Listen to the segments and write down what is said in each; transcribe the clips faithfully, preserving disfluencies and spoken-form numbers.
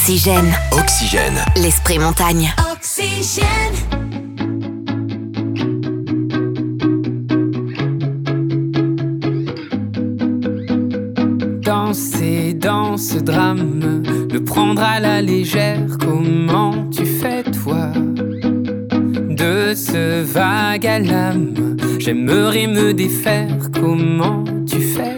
Oxygène. Oxygène. L'esprit montagne. Oxygène. Danser dans ce drame, le prendre à la légère, comment tu fais toi? De ce vague à l'âme, j'aimerais me défaire, comment tu fais?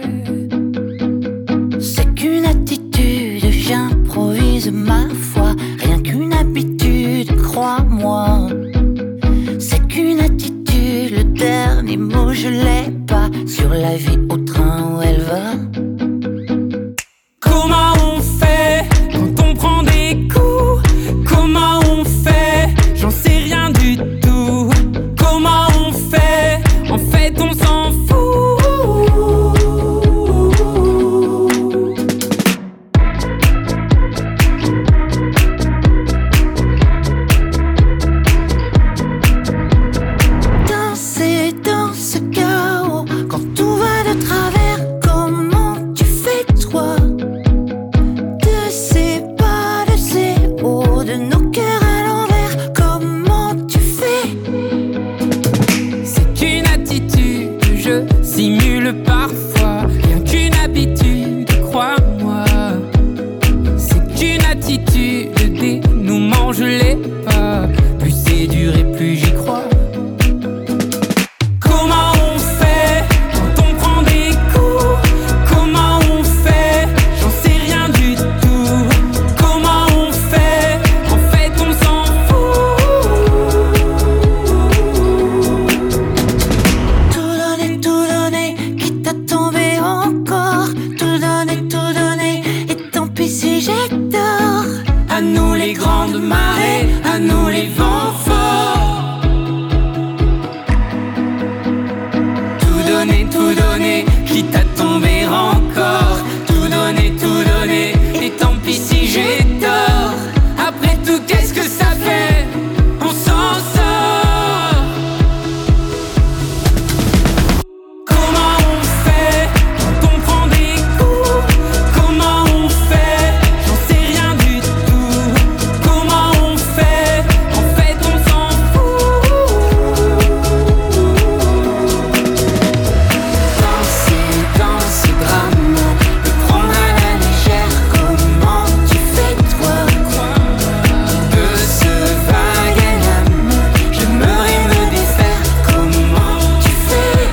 C'est qu'une attitude, j'improvise ma foi, rien qu'une habitude, crois-moi. C'est qu'une attitude, le dernier mot je l'ai pas, sur la vie au train où elle va. Comment on fait quand on prend des coups? Comment on fait? J'en sais rien du tout. Comment on fait? En fait on s'en fout. Danser dans ce chaos, quand tout va de travers, comment tu fais toi? De ces pas, de ces hauts, de nos cœurs à l'envers, comment tu fais? C'est qu'une attitude, je simule parfois, rien qu'une habitude, crois-moi. C'est qu'une attitude, le dénouement je l'ai pas, plus c'est dur et plus j'y crois. Comment on fait quand on prend des coups? Comment on fait? J'en sais rien du tout. Comment on fait? En fait on s'en fout. Tout donner, tout donner, quitte à tomber encore. Tout donner, tout donner, et tant pis si j'ai tort. À nous les grandes marées, à nous les vents forts. Tout donner, tout donner, quitte à tomber encore. Tout donner, tout donner, et tant pis si j'ai tort. Après tout, qu'est-ce que ça fait? On s'en sort. Comment on fait quand on prend des coups? Comment on fait? J'en sais rien du tout. Comment on fait? En fait on s'en fout. Danser dans ce drame, le prendre à la légère, comment tu fais toi? De ce vague à l'âme, j'aimerais me défaire, comment tu fais?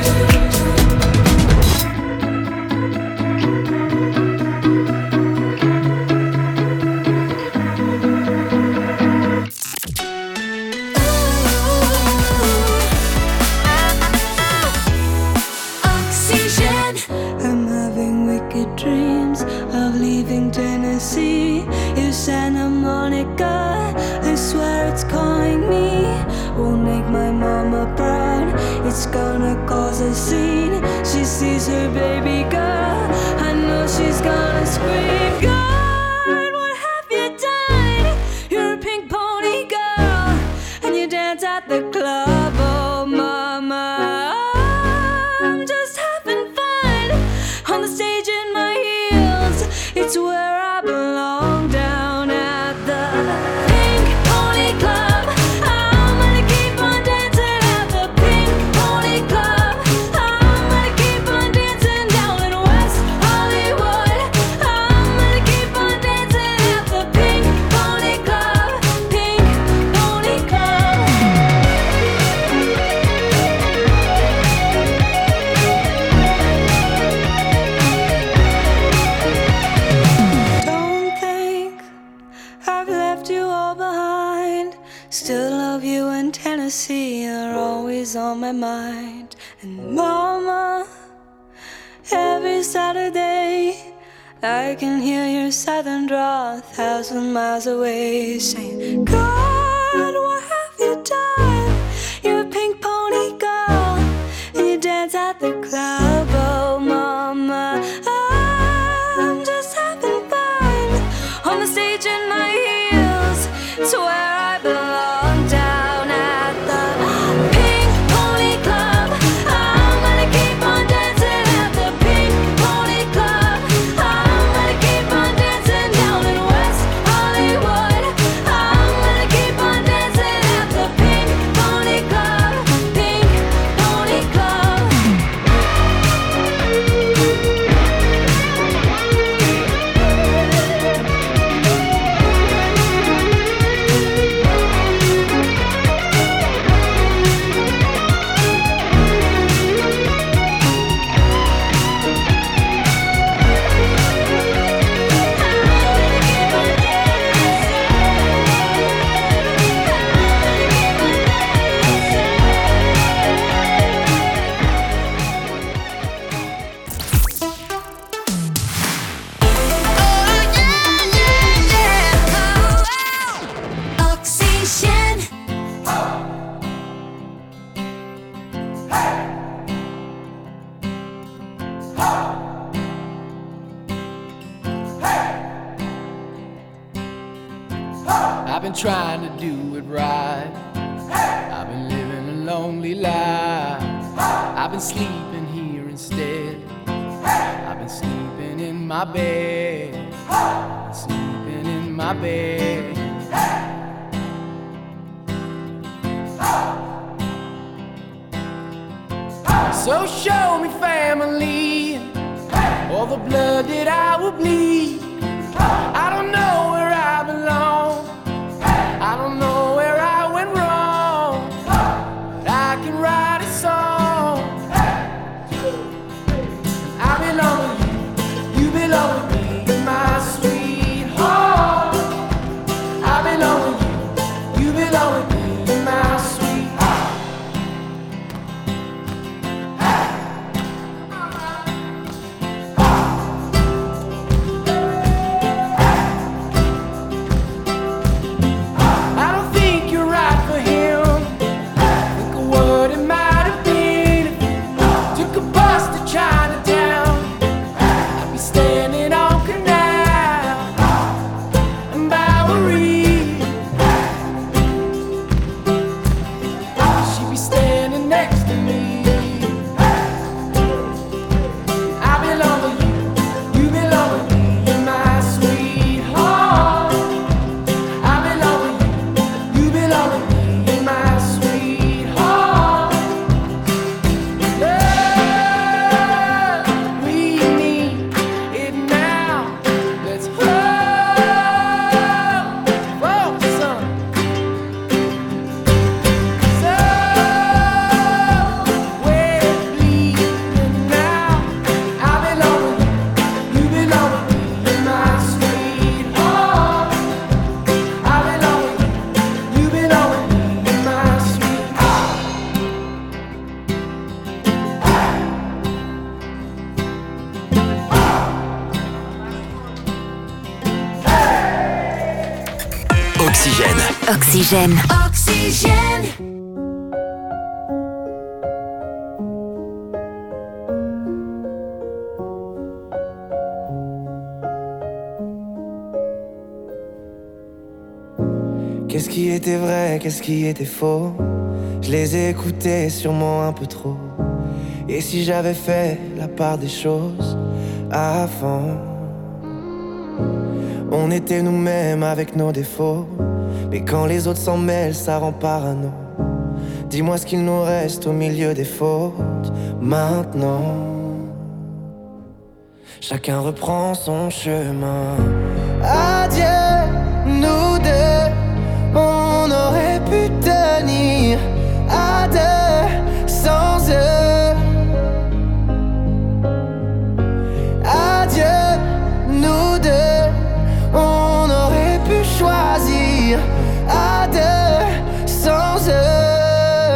Oxygène. I'm having wicked dreams of leaving Tennessee. It's Santa Monica, I swear it's calling me. Won't make my mama proud, it's gonna cause a scene. She sees her baby girl, I know she's gonna scream. God, what have you done? You're a pink pony girl, and you dance at the club, oh mama. I'm just having fun on the stage in my heels. It's where I belong, down at the Pink Pony Club. I'm gonna keep on dancing at the Pink Pony Club. I'm gonna keep on dancing down in West Hollywood. I'm gonna keep on dancing at the Pink Pony Club. Pink Pony Club. Don't think I've left you all behind. Still love you in Tennessee, you're always on my mind. And mama, every Saturday I can hear your southern drawl a thousand miles away, saying, God, what have you done? You're a pink pony girl, and you dance at the club, oh mama. I'm just having fun on the stage in my heels. It's where I belong, down at the Pink Pony Club. I'm gonna keep on dancing at the Pink Pony Club. I'm gonna keep on dancing down in West Hollywood. I've been trying to do it right. I've been living a lonely life. I've been sleeping here instead. I've been sleeping in my bed. I've been sleeping in my bed. So show me family, all the blood that I will bleed. I don't know where I belong. I don't know where I went wrong. But I can write a song. I belong with you, you belong with me, my sweetheart. I belong with you, you belong with me, my sweetheart. I don't think you're right for him. Think of what it might have been if you took a bus to Chinatown. I'd be standing on Canal and Bowery. She'd be standing next to me. I belong with you, you belong with me, you're my sweetheart. I belong with you, you belong with me, you're my sweetheart. Love, we need it now. Let's hold for some. So we're bleeding now. I belong with you, you belong with me, you're my sweetheart. I belong with you, you belong with me, you're my sweetheart. Oxygène. Oxygène. Oxygène. Qu'est-ce qui était vrai, qu'est-ce qui était faux? Je les ai écoutés sûrement un peu trop. Et si j'avais fait la part des choses avant? On était nous-mêmes avec nos défauts. Mais quand les autres s'en mêlent, ça rend parano. Dis-moi ce qu'il nous reste au milieu des fautes maintenant. Chacun reprend son chemin. Adieu, nous deux. On aurait pu tenir à deux sans eux. Adieu, nous deux. On aurait pu choisir à deux sans eux.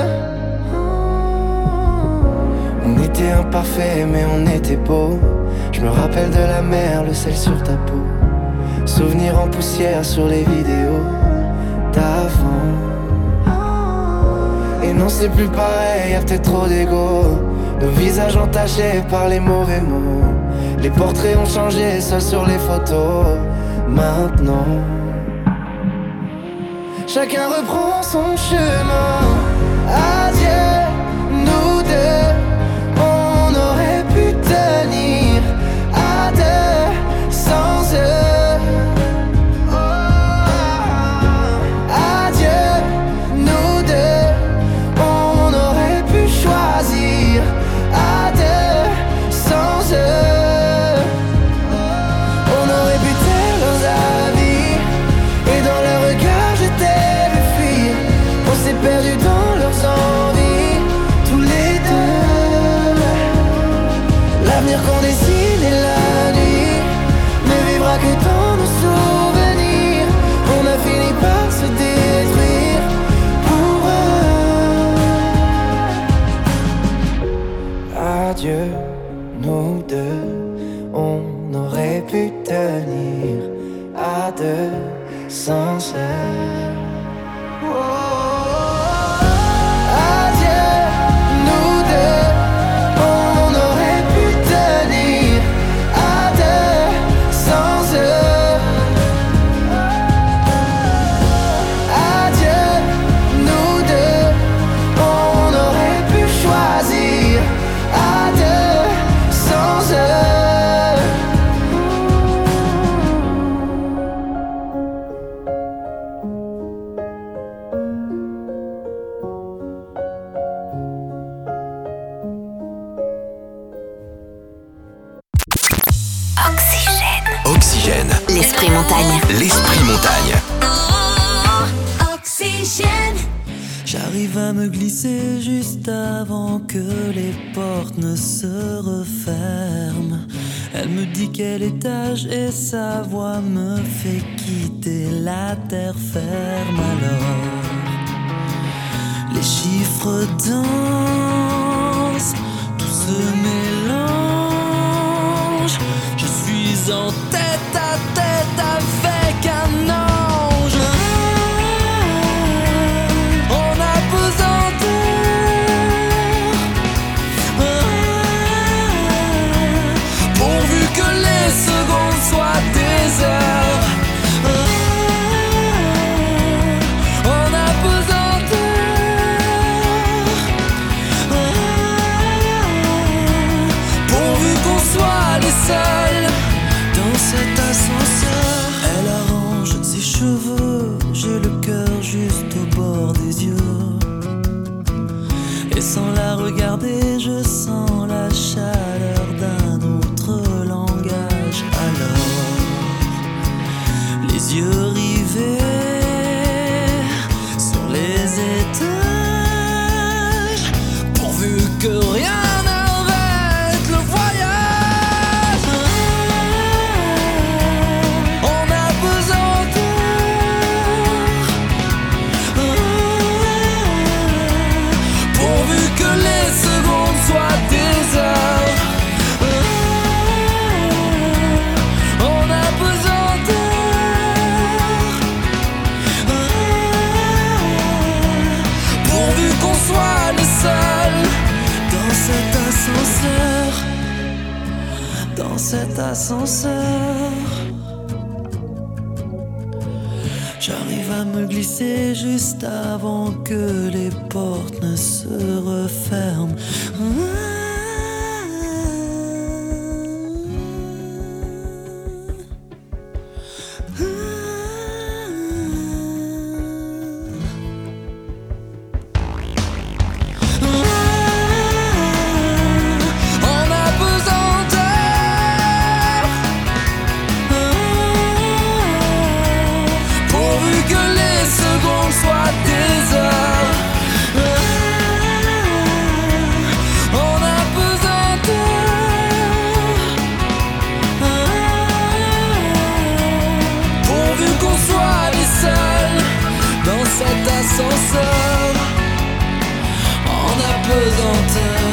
On était imparfaits mais on était beaux. Je me rappelle de la mer, le sel sur ta peau. Souvenirs en poussière sur les vidéos d'avant. Et non c'est plus pareil, y'a peut-être trop d'ego. Nos visages entachés par les mauvais mots. Les portraits ont changé, seuls sur les photos. Maintenant chacun reprend son chemin. Adieu, nous deux. On aurait pu tenir à deux sans eux. Adieu, nous deux. On aurait pu choisir à deux sans eux. On aurait pu taire leurs avis. Et dans leur regard je t'ai vu fuir. On s'est perdu dans leurs envies, tous les deux. L'avenir qu'on dessine et la nuit ne vivra que dans nos souvenirs. On a fini par se détruire pour eux. Adieu, nous deux. On aurait pu tenir à deux sans eux. Adieu, nous deux. On aurait pu tenir à deux sans eux. montagne. L'esprit montagne. Oh, oxygène. J'arrive à me glisser juste avant que les portes ne se referment. Elle me dit quel étage et sa voix me fait quitter la terre ferme. Alors les chiffres dansent, tout se mélange. Je suis en tête à tête avec un ange. On a besoin d'eux, pourvu que les secondes soient des heures. On a besoin d'eux, pourvu qu'on soit les seuls dans cet ascenseur. Elle arrange ses cheveux, j'ai le cœur juste au bord des yeux. Et sans la regarder, je sens la chaleur d'un autre langage. Alors, les yeux rivés sur les étages, pourvu que rien n'arrête le voyage. On a besoin d'eux, pourvu que les secondes soient des heures. On a besoin d'eux, pourvu qu'on soit les seuls dans cet ascenseur, dans cet ascenseur. J'arrive à me glisser juste avant que les portes ne se referment. On a besoin d'eux, pourvu que les secondes soient des heures. On a besoin d'eux, pourvu qu'on soit les seuls dans cet ascenseur. On a besoin d'eux,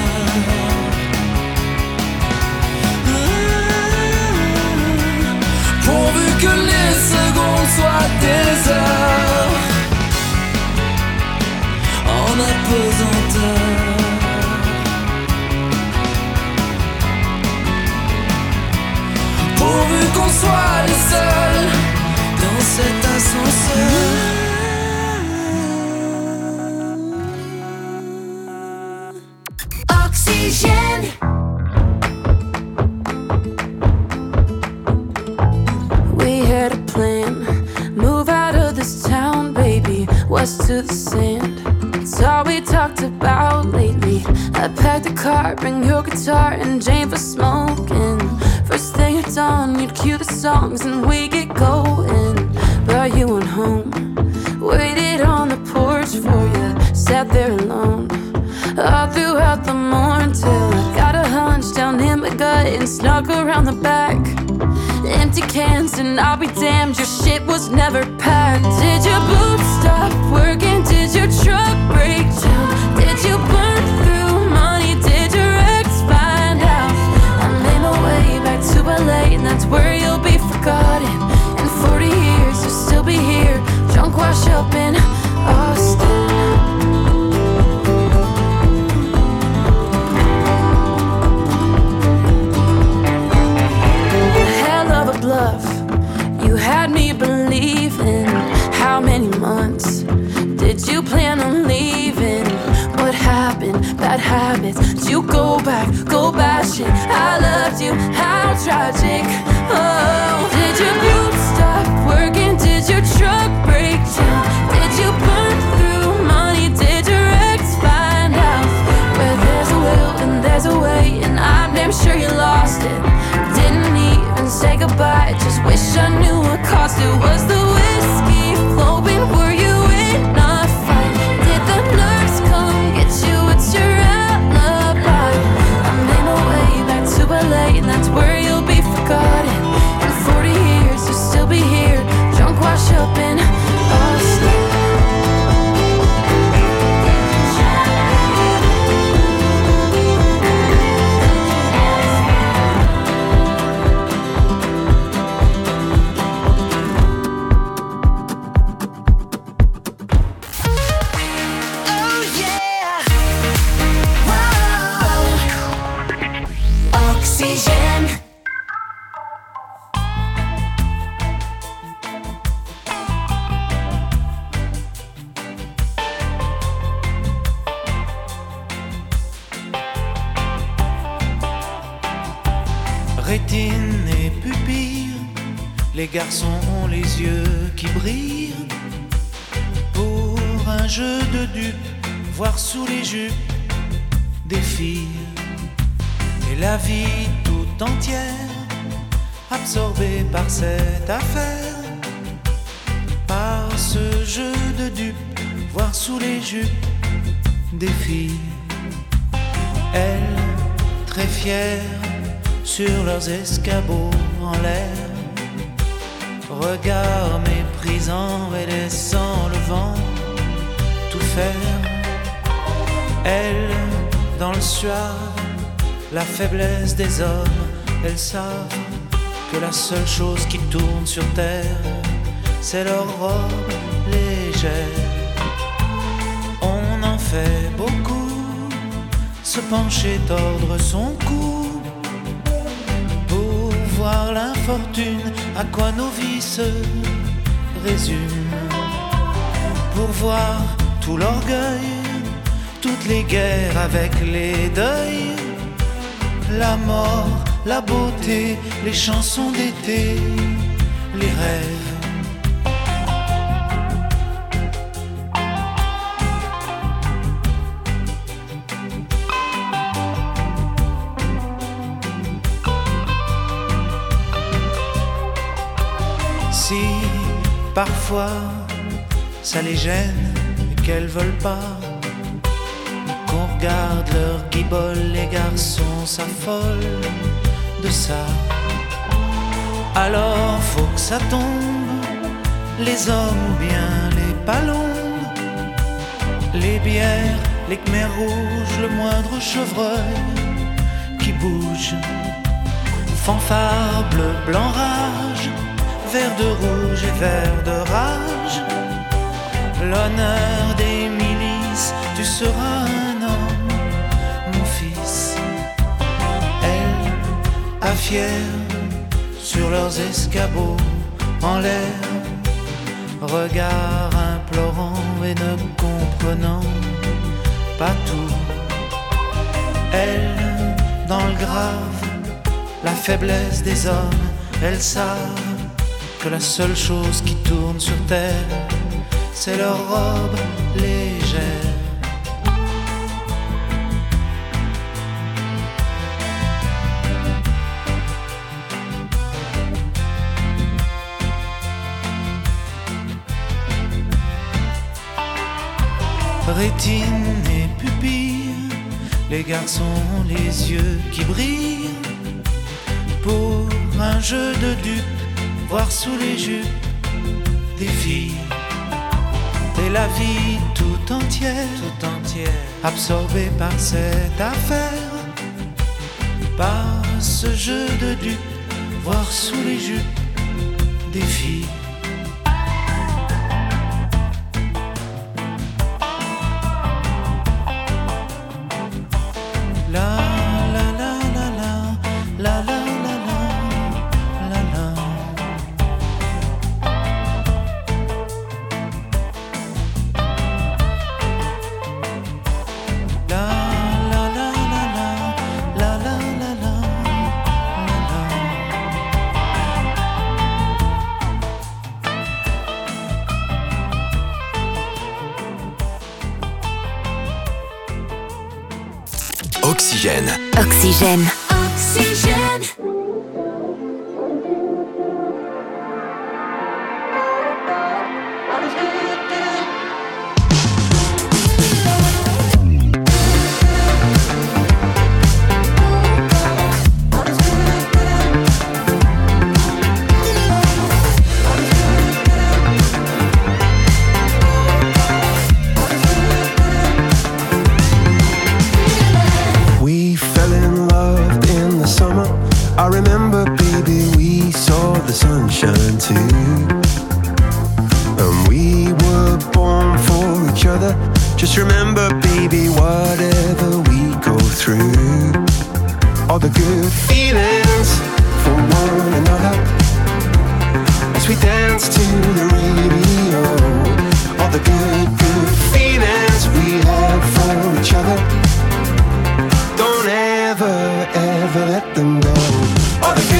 pourvu que les secondes soient des heures. On a besoin d'eux, pourvu qu'on soit les seuls dans cet ascenseur. Oxygène. We had a plan, move out of this town, baby, west to the sand. It's all we talked about lately. I packed the car, bring your guitar and Jane for smoking. First thing at dawn, you'd cue the songs and we get going. But you went home, waited on the porch for you, sat there alone all throughout the morning till I got a hunch down in my gut and snuck around the back. Empty cans and I'll be damned, your shit was never packed. Did your boots stop working? Did your truck break down? Did you burn through money? Did your ex find out? I made my way back to L A and that's where you'll be forgotten. In forty years you'll still be here, drunk wash up in Austin. Bluff, you had me believing. How many months did you plan on leaving? What happened? Bad habits. Did you go back, go bashing? I loved you, how tragic. Oh, did your boots stop working? Did your truck break down? Did you burn through money? Did your ex find out? Where there's a will and there's a way, and I'm damn sure you lost it. Didn't even say goodbye, just wish I knew what caused Rétine et pupille, les garçons ont les yeux qui brillent. Pour un jeu de dupes, voir sous les jupes des filles. Et la vie tout entière, absorbée par cette affaire. Par ce jeu de dupes, voir sous les jupes des filles. Elles, très fières, sur leurs escabeaux en l'air, regard méprisant et laissant le vent tout faire. Elles, dans le suave, la faiblesse des hommes, elles savent que la seule chose qui tourne sur terre, c'est leur robe légère. On en fait beaucoup, se pencher, tordre son cou, pour voir l'infortune, à quoi nos vies se résument. Pour voir tout l'orgueil, toutes les guerres avec les deuils, la mort, la beauté, les chansons d'été, les rêves. Si parfois ça les gêne et qu'elles veulent pas qu'on regarde leur guibole, les garçons s'affolent de ça. Alors faut que ça tombe, les hommes ou bien les ballons, les bières, les khmers rouges, le moindre chevreuil qui bouge. Fanfare, bleu, blanc, rage, vert de rouge et vert de rage. L'honneur des milices, tu seras un homme, mon fils. Elles, à fières, sur leurs escabeaux en l'air, regard implorant et ne comprenant pas tout. Elles, dans le grave, la faiblesse des hommes, elles savent que la seule chose qui tourne sur terre, c'est leur robe légère. Rétine et pupille, les garçons ont les yeux qui brillent. Pour un jeu de dupes, voir sous les jupes des filles. Et la vie tout entière, tout entière, absorbée par cette affaire, par ce jeu de dupes, voir sous les jupes des filles. La la la la la la la. Oxygène. Oxygène. Oxygène. I remember, baby, we saw the sunshine too. And we were born for each other. Just remember, baby, whatever we go through, all the good feelings for one another, as we dance to the radio. All the good, good feelings we have for each other, don't ever, ever let them go. All the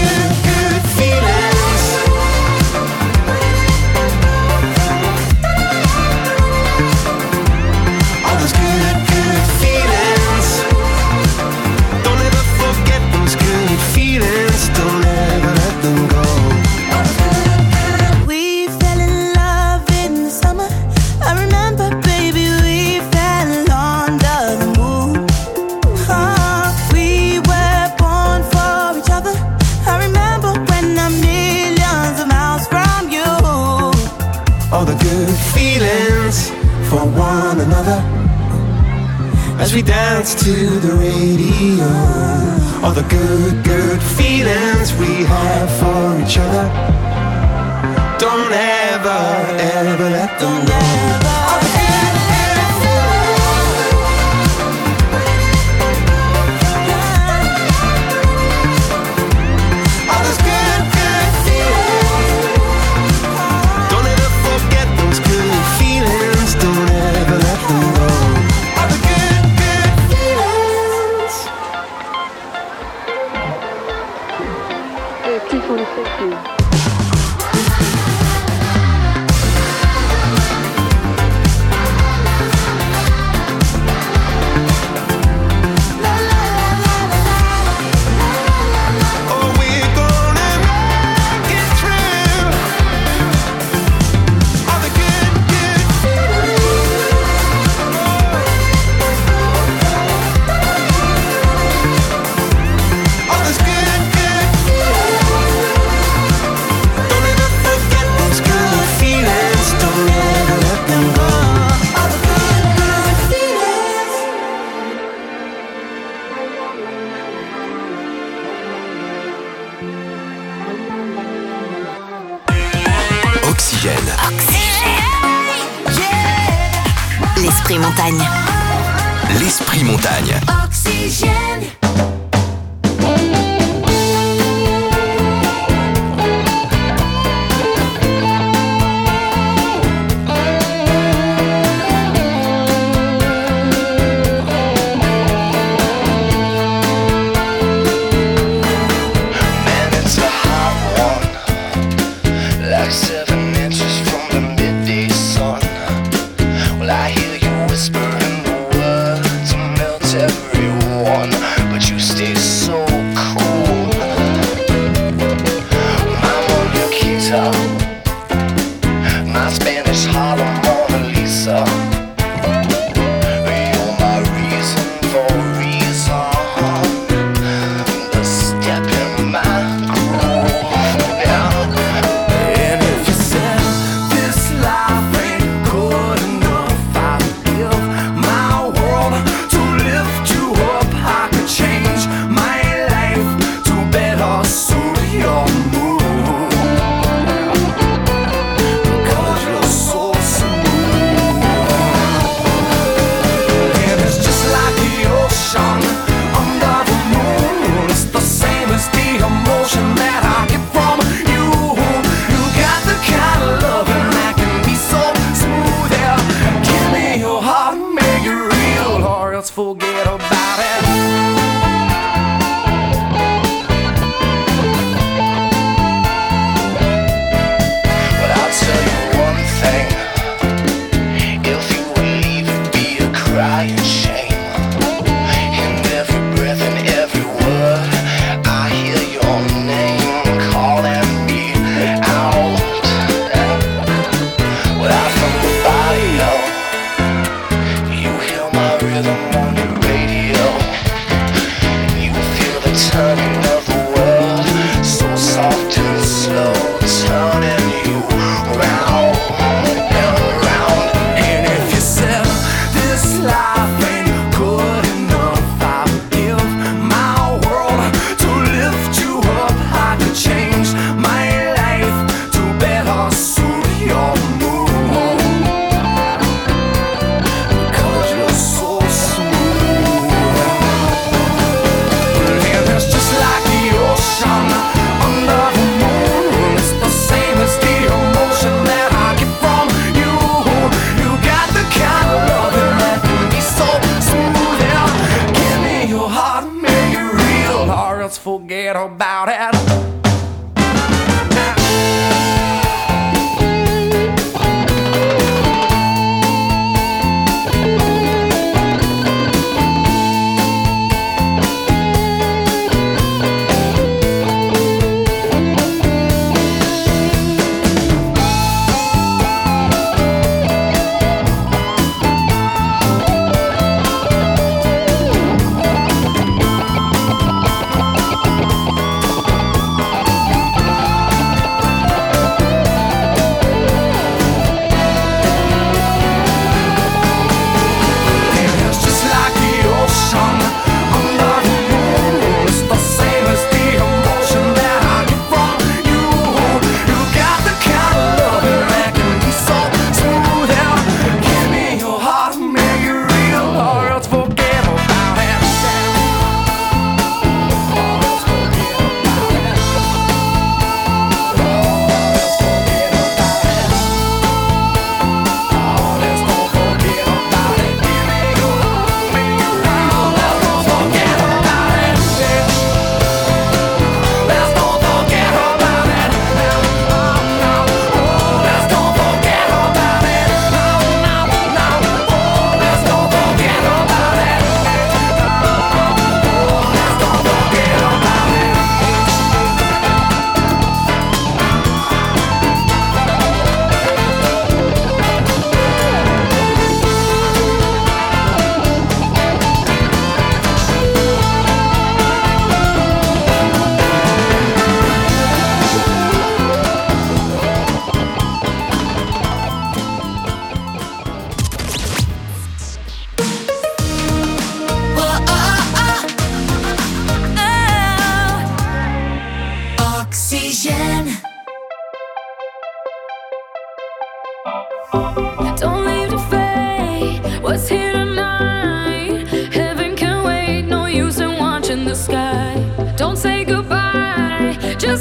as we dance to the radio. All the good, good feelings we have for each other. Don't ever, ever let them go. L'Esprit Montagne. L'Esprit Montagne. Oxygène. Forget about it.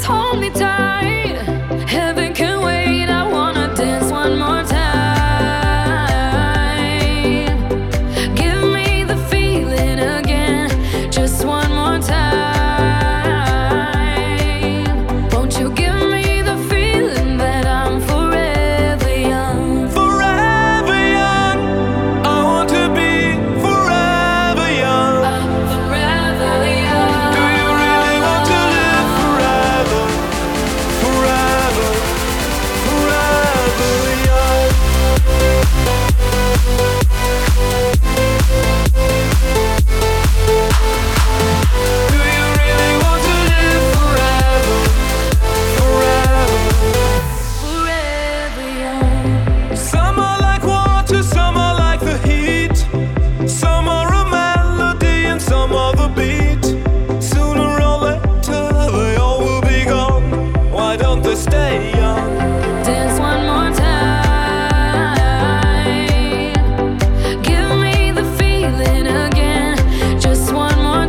just hold me tight. Heaven can wait, I wanna dance one more time. Give me the feeling again, just one more time. Won't you give me the feeling that I'm forever young? Forever young, I want to be forever young. I'm forever young. Do you really want to live forever? Forever, forever young. Do you really want to live forever? Forever. Forever young. Some are like water, some are like the heat. Some are a melody and some are the beat. Sooner or later they all will be gone. Why don't they stay young? Dance one more time. Give me the feeling again, just one more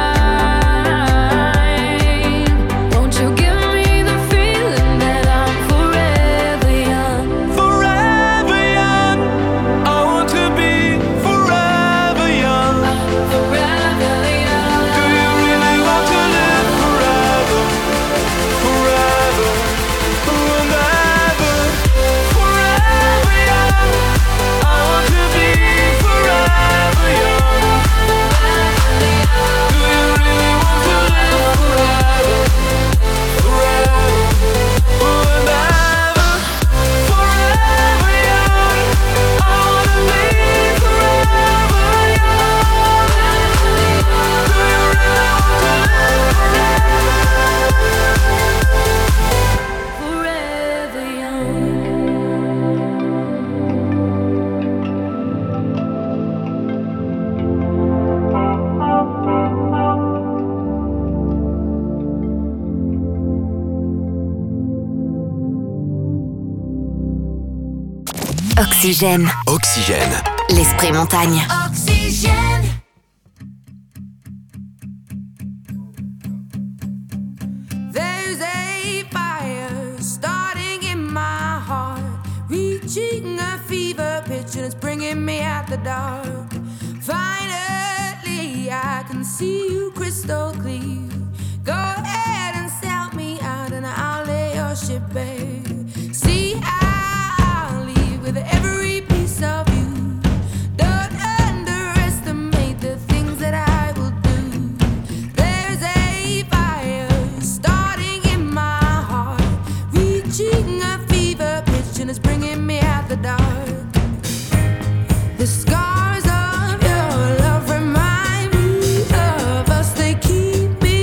time. Won't you give me the feeling that I'm forever young? Forever young, I want to be forever young. Forever young. Do you really want to live forever? Forever, and ever. Forever young, I want to be forever young. Do you really want to live forever? Forever, and ever. Forever young, I want to be forever young. Do you really want to live Forever young. Oxygène. Oxygène. L'Esprit Montagne. Oxygène. There's a fire starting in my heart, reaching a fever pitch and it's bringing me out the dark. Finally, I can see you crystal clear. Go ahead and sell me out and I'll lay your ship bare. See, I'll leave with every piece of you. Don't underestimate the things that I will do. There's a fire starting in my heart, reaching a fever pitch and it's bringing me out the dark. The scars of your love remind me of us. They keep me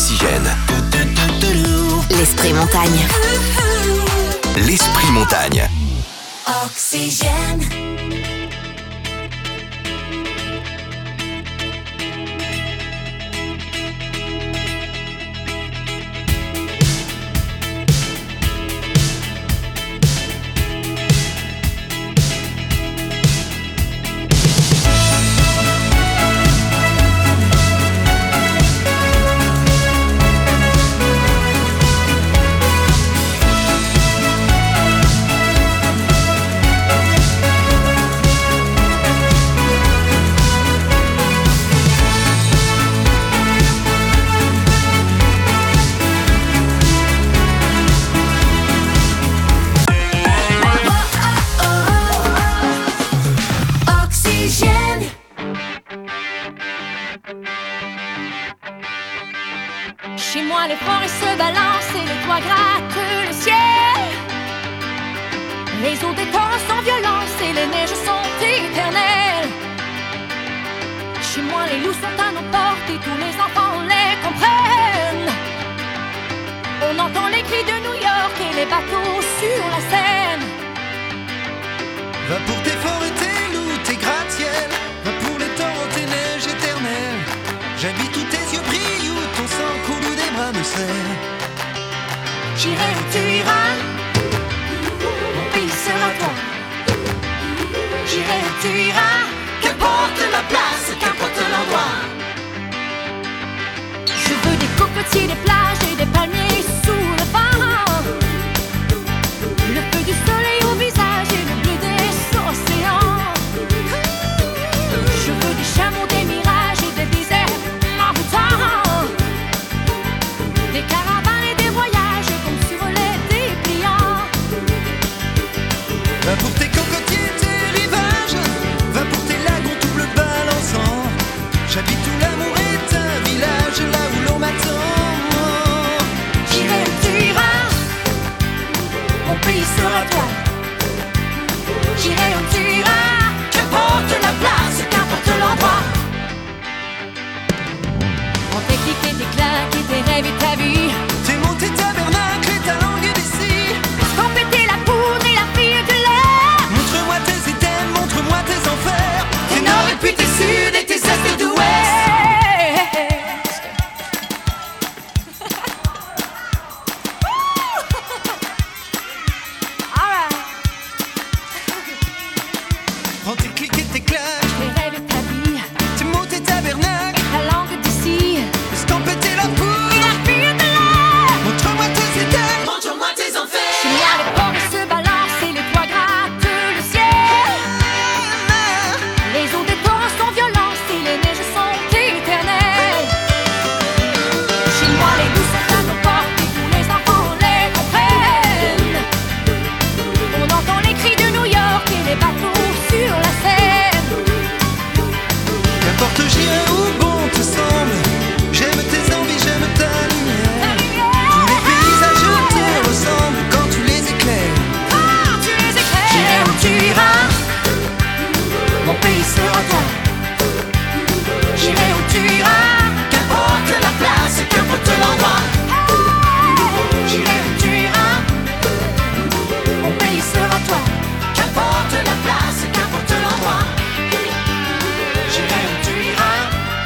Oxygène. L'Esprit Montagne. L'Esprit Montagne. Oxygène. Chez moi les forêts se balancent et les toits grattent le ciel. Les eaux des torrents sont violentes et les neiges sont éternelles. Chez moi les loups sont à nos portes et tous les enfants les comprennent. On entend les cris de New York et les bateaux sur la Seine. Va pour tes forêts, tes loups, tes gratte-ciel. Va pour les torrents, tes neiges éternelles. J'habite où tes yeux brillent, où ton sang coule, où des bras me serrent. J'irai où tu iras, mon pays sera toi. J'irai où tu iras, qu'importe la place, qu'importe l'endroit. Je veux des cocotiers, des plages et des palmiers sous le vent. Le feu du soleil au visage et le bleu des océans. Je veux des chameaux, des mirages et des déserts m'envoûtants. Des caravanes et des voyages comme sur les dépliants. Va pour tes cocotiers, tes rivages. Va pour tes lagons tout bleu balançant. J'habite où l'amour est un village, là où l'on m'attend. J'irai où tu iras, mon pays sera toi. J'irai où tu iras, qu'importe la place, qu'importe l'endroit. On tes clics et tes claques et tes rêves et ta vie. Tes mots, tes tabernacles et ta langue d'ici. Qu'on pétait la poudre et la fille de l'air. Montre-moi tes items, montre-moi tes enfers. Tes nord et puis tes sud et tes est et d'ouest. Prends tes clics et tes claques. Tes rêves et ta vie. Tes mots, tes tabernacles. Ta langue d'ici. Qu'on pétait la poudre Et la fille de l'air. Montre-moi tes items, Montre-moi tes enfers. Chez moi les forêts se balancent et les toits grattent le ciel. Les eaux des torrents sont violentes et les neiges sont éternelles. Chez moi les loups sont à nos portes et tous les enfants les comprennent. On entend les cris de New York et les bateaux sur la Seine. Qu'importe j'irai où bon te semble. J'aime tes envies, j'aime ta lumière. Tous les paysages te ressemblent quand tu les éclaires. Ah, tu les éclaires. J'irai où tu iras, mon pays sera toi. J'irai où tu iras, Qu'importe la place, qu'importe l'endroit. j'irai où tu iras, mon pays sera toi. Qu'importe la place, qu'importe l'endroit. J'irai où tu iras,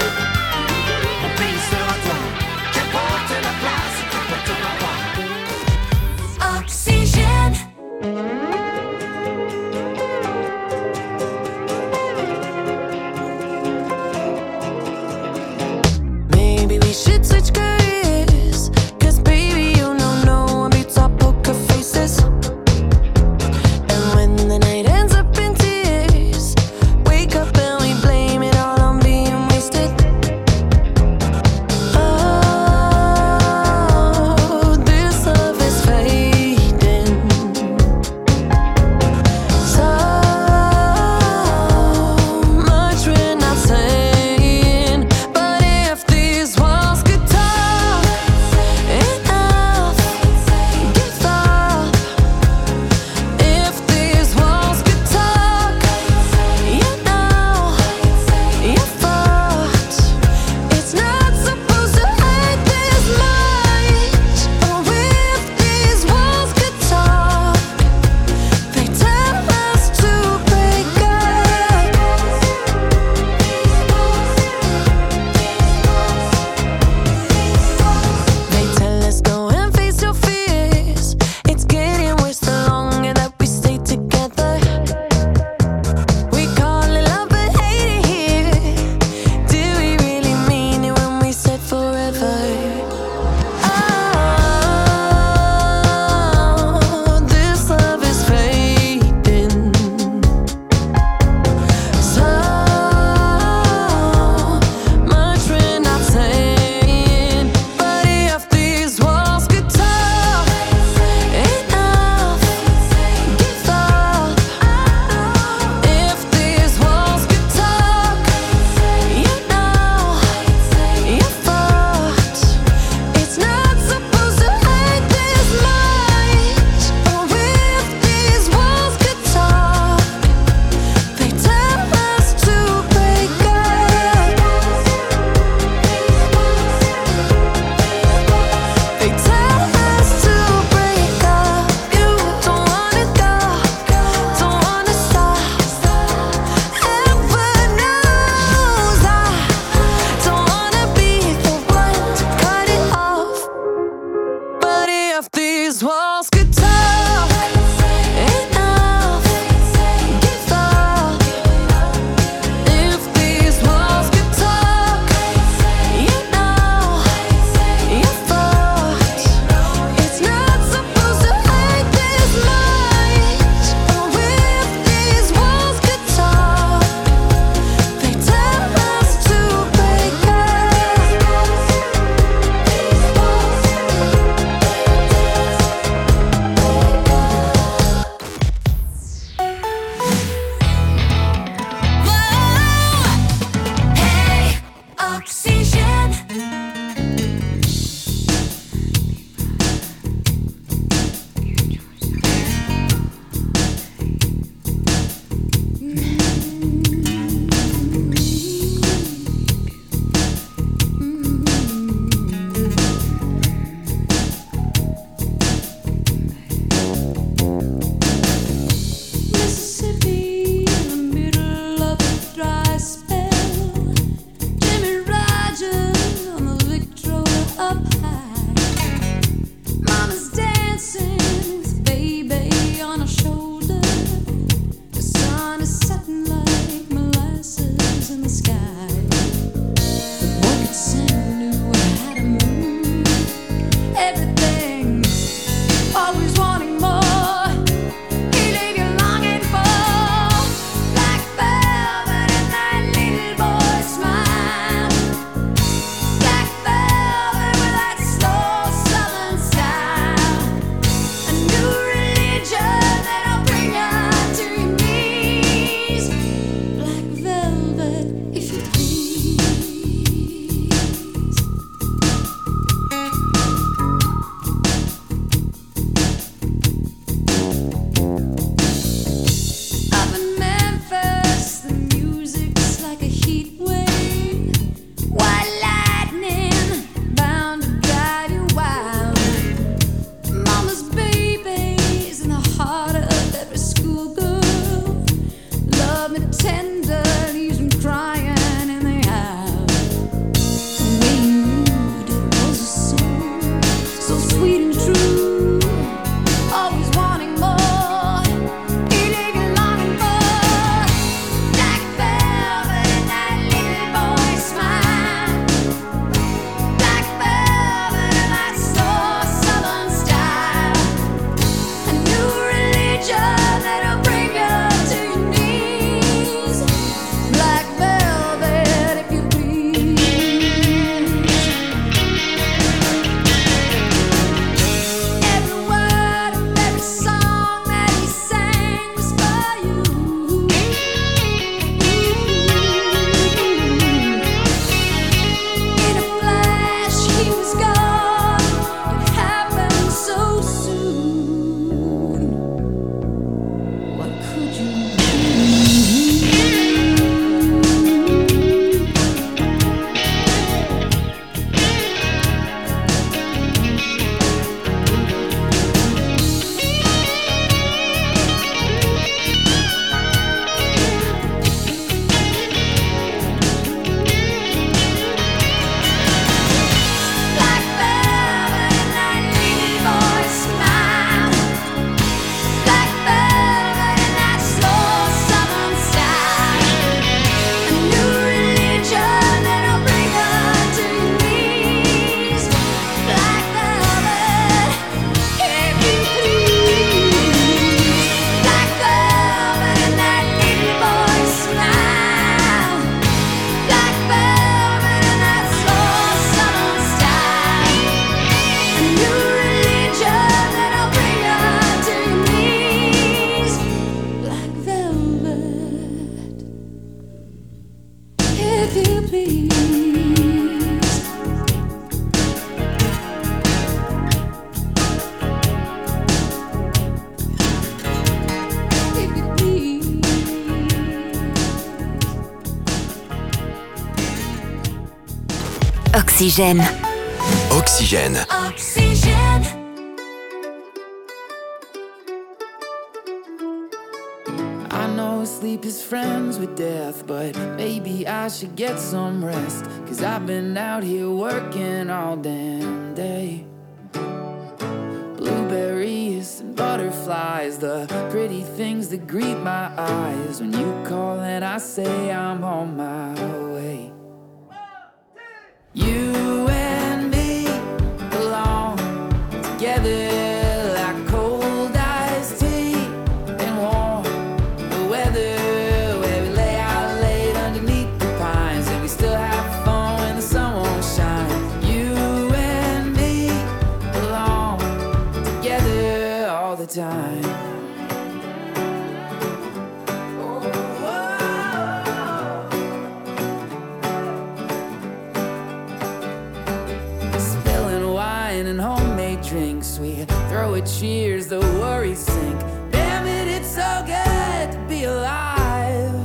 Oxygène. Oxygène. Oxygène. I know sleep is friends with death, but maybe I should get some rest. Cause I've been out here working all damn day. Blueberries and butterflies, the pretty things that greet my eyes. When you call and I say I'm on my way. You and me belong together. Time. Spilling wine and homemade drinks, we throw a cheers, the worries sink. Damn it, it's so good to be alive.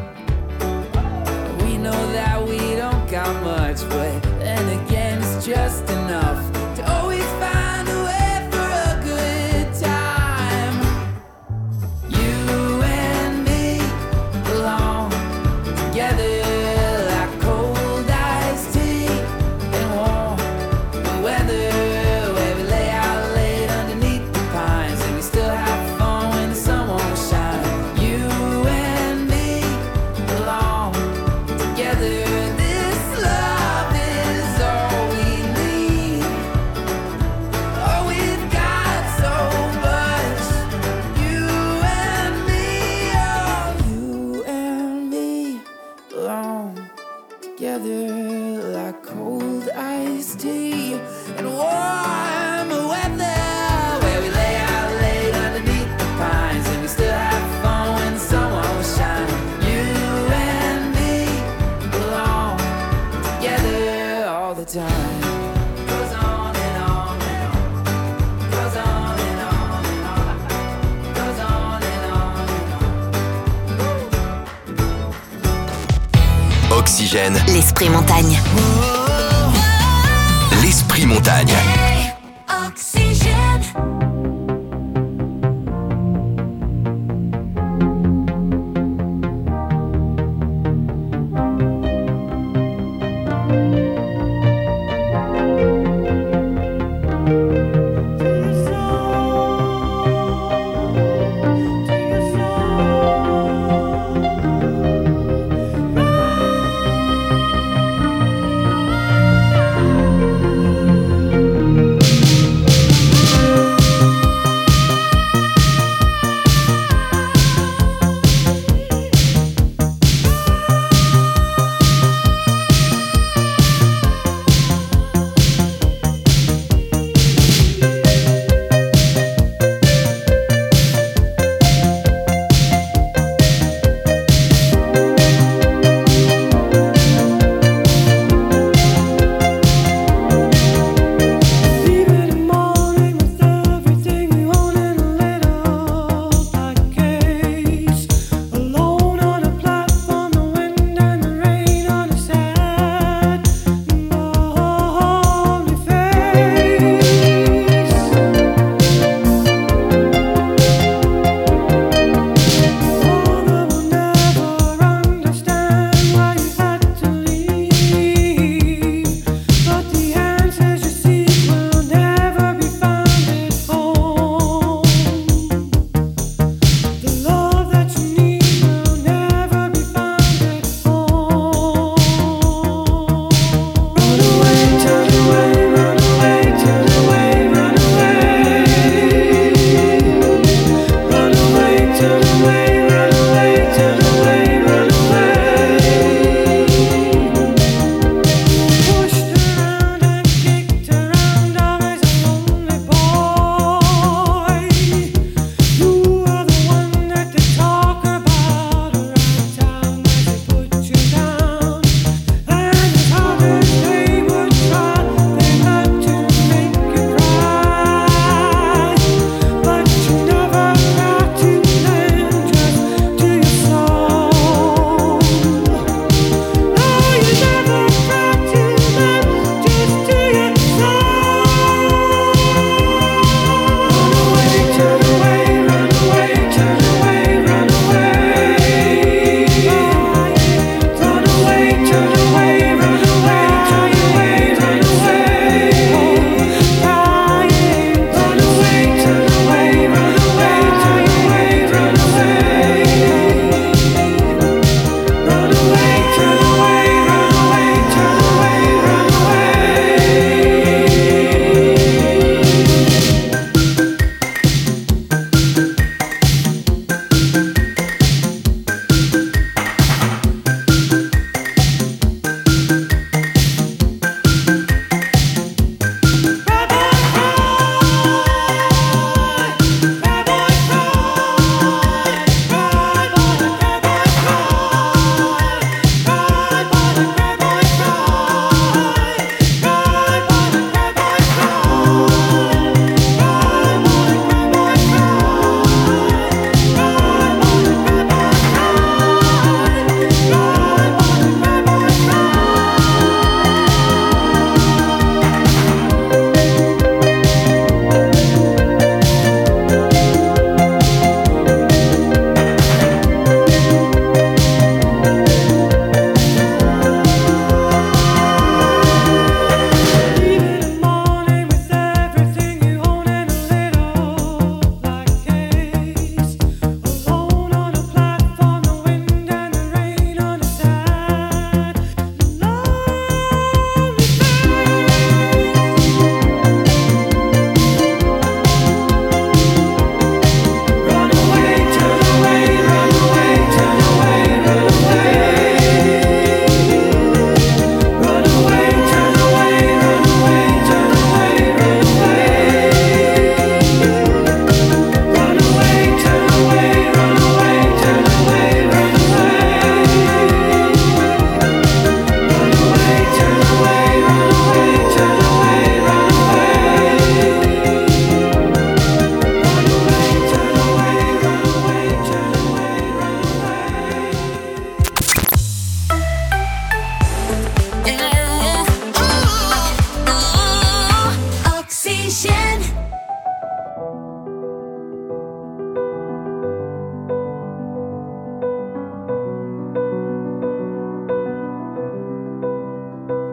We know that we don't got much, but then again it's just enough to always find a way. Oxygène. L'esprit montagne. L'esprit montagne. Oxygène.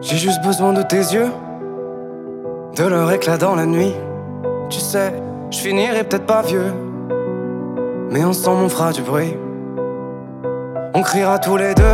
J'ai juste besoin de tes yeux, de leur éclat dans la nuit. Tu sais, je finirai peut-être pas vieux, mais ensemble on fera du bruit. On criera tous les deux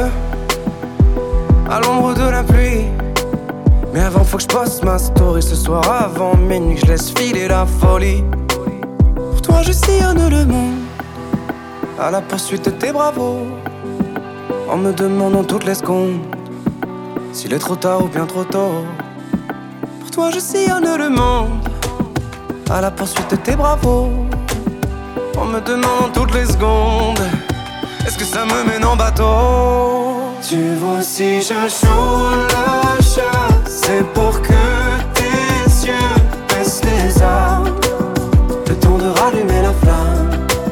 à l'ombre de la pluie. Mais avant faut que je poste ma story ce soir avant minuit, que je laisse filer la folie. Pour toi je sillonne le monde à la poursuite de tes bravos, en me demandant toutes les secondes s'il est trop tard ou bien trop tôt. Pour toi je sillonne le monde à la poursuite de tes bravos, en me demandant toutes les secondes est-ce que ça me mène en bateau. Tu vois si je joue le chat, c'est pour que tes yeux baissent les armes, le temps de rallumer la flamme.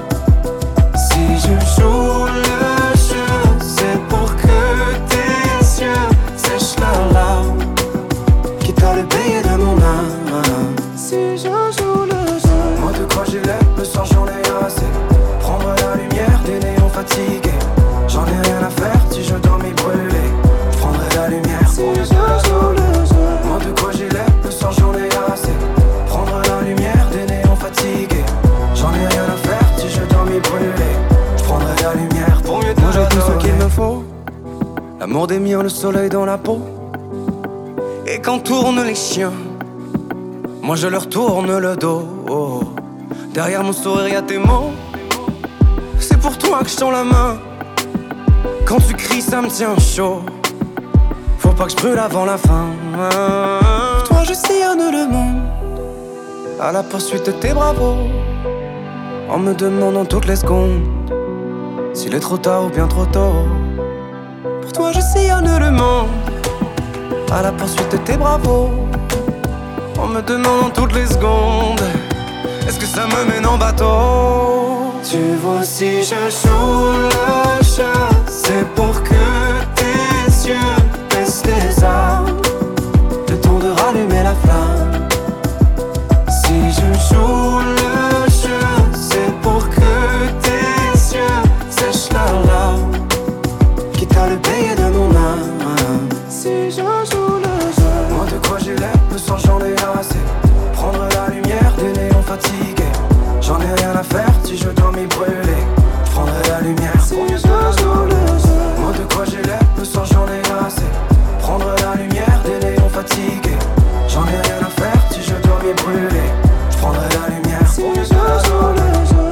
Si je joue le jeu, c'est pour que tes yeux sèchent leurs larmes, quitte à le payer de mon âme. Si je joue le jeu, moi de quoi j'ai l'air, le soir j'en ai assez. Prendre la lumière des néons fatigués, j'en ai rien à faire si je dois m'y brûler. Je prendrai la lumière si je joue le jeu. Moi de quoi j'ai l'air, le soir j'en ai assez. Prendre la lumière des néons fatigués, j'en ai rien à faire si je dois m'y brûler. Je prendrai la lumière pour mieux te moi j'ai tout ce qu'il me faut, l'amour des miens, le soleil dans la peau. Et quand tournent les chiens, moi je leur tourne le dos. Oh. Derrière mon sourire y'a tes mots, c'est pour toi que je tends la main. Quand tu cries ça me tient chaud, faut pas que je brûle avant la fin. Pour toi je sillonne le monde à la poursuite de tes bravos, en me demandant toutes les secondes s'il est trop tard ou bien trop tôt. Pour toi je sillonne le monde à la poursuite de tes bravos, en me demandant toutes les secondes est-ce que ça me mène en bateau. Tu vois si je joue le chat, c'est pour que tes yeux baissent les armes, le temps de rallumer la flamme. Si je joue le jeu, c'est pour que tes yeux sèchent leurs larmes, quitte à le payer de mon âme. Si je joue le jeu, moi de quoi j'ai l'air, le soir j'en ai assez. Prendre la lumière des néons fatigués, j'en ai rien à faire si je dois m'y brûler. Je prendrai la lumière si je joue le jeu. Moi de quoi j'ai l'air, le soir j'en ai assez. Prendre la lumière des néons fatigués, j'en ai rien à faire si je dois m'y brûler. Je prendrai la lumière si je joue le jeu.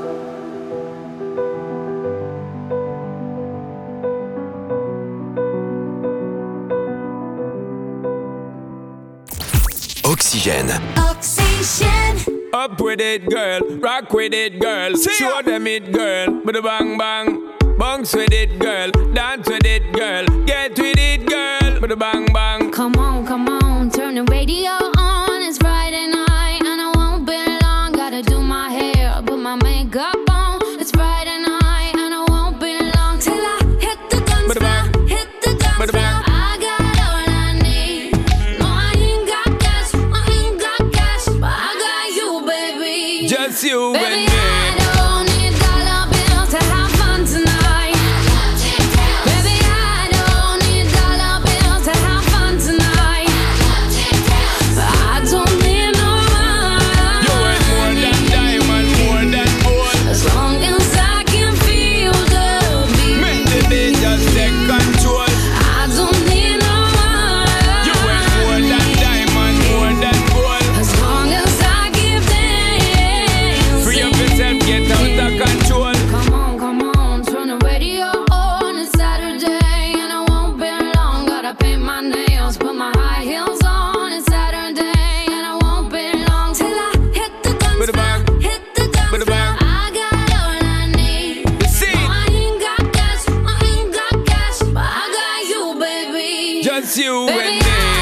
Oxygène. Oxygène. Up with it, girl. Rock with it, girl. Show them it, girl. With a bang bang. Bounce with it, girl. Dance with it, girl. Get with it, girl. With a bang bang. Come on, come on. Turn the radio on. It's Friday night and I won't be long. Gotta do my hair, put my makeup on. It's Friday night and I won't be long till I hit the dance floor. Hit the dance floor. I got all I need. No, I ain't got cash. I ain't got cash, but I got you, baby. Just you baby, and me. I don't need dollar bills to have fun tonight. Baby, I don't need dollar bills to have fun tonight. But I don't need no money. You ain't more than diamond, more than gold. As long as I can feel the beat. Make the beat just take control. I don't need no money. You ain't more than diamond, more than gold. As long as I give dance. Free up yourself, get out of control. Come on, come on, turn the radio on. It's Saturday and I won't be long. Gotta paint my nails, put my high heels on. It's Saturday and I won't be long till I hit the dance With a bang. floor. Hit the dance With a floor. bang. I got all I need. You see No, it? I ain't got cash, I ain't got cash, but I got you, baby. Just you Baby, and me.